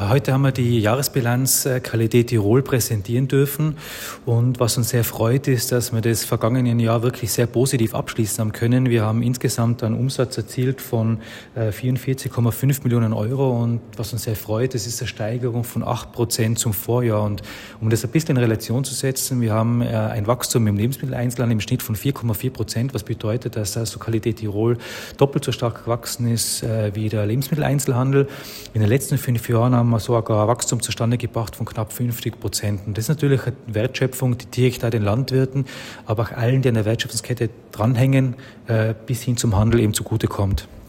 Heute haben wir die Jahresbilanz Qualität Tirol präsentieren dürfen. Und was uns sehr freut, ist, dass wir das vergangene Jahr wirklich sehr positiv abschließen haben können. Wir haben insgesamt einen Umsatz erzielt von 44,5 Millionen Euro. Und was uns sehr freut, das ist eine Steigerung von 8% zum Vorjahr. Und um das ein bisschen in Relation zu setzen, wir haben ein Wachstum im Lebensmitteleinzelhandel im Schnitt von 4,4%, was bedeutet, dass also Qualität Tirol doppelt so stark gewachsen ist wie der Lebensmitteleinzelhandel. In den letzten 5 Jahren haben wir sogar ein Wachstum zustande gebracht von knapp 50%. Und das ist natürlich eine Wertschöpfung, die direkt auch den Landwirten, aber auch allen, die an der Wertschöpfungskette dranhängen, bis hin zum Handel eben zugutekommt.